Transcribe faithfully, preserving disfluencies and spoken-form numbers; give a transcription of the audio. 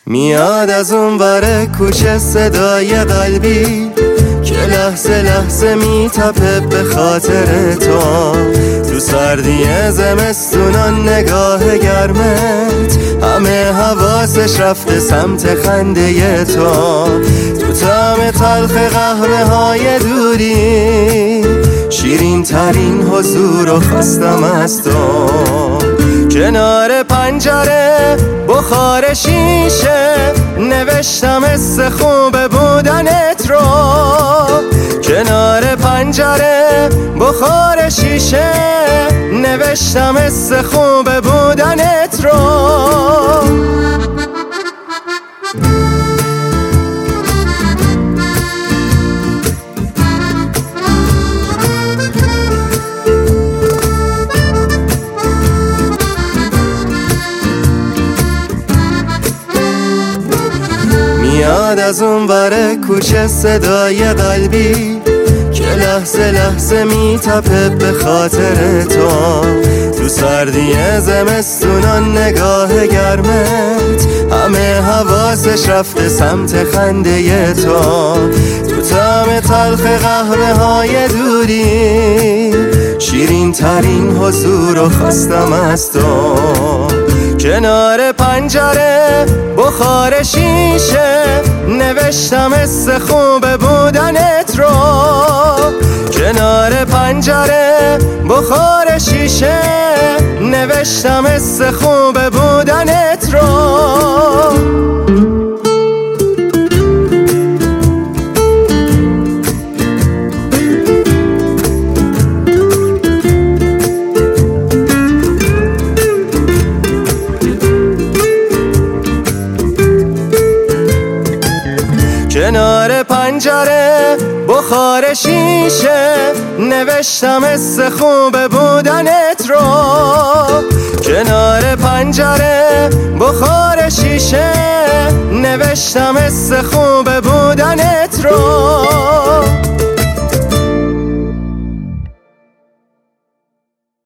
میاد از اون ور کوچه صدای قلبی که لحظه لحظه میتپه به خاطر تو. تو سردی زمستونان نگاه گرمت همه حواسش رفته سمت خنده تو. تو طعم تلخ قهوه های دوری شیرین ترین حضور و خواستم از تو. کنار پنجره بخار شیشه نوشتم حس خوب بودنت رو. کنار پنجره بخار شیشه نوشتم حس خوب بودنت رو. میاد از اون ور کوچه صدای قلبی که لحظه لحظه میتپه به خاطر تو. تو سردی زمستونان نگاه گرمت همه حواسش رفته سمت خنده تو. تو طعم تلخ قهوه های دوری شیرین ترین حضور و خواستم از تو. کنار پنجره بخار شیشه نوشتم حس خوب بودنت رو. کنار پنجره بخار شیشه نوشتم حس خوب بودنت رو. کنار پنجره بخار شیشه نوشتم حس خوب بودنت رو. کنار پنجره بخار شیشه نوشتم حس خوب بودنت رو.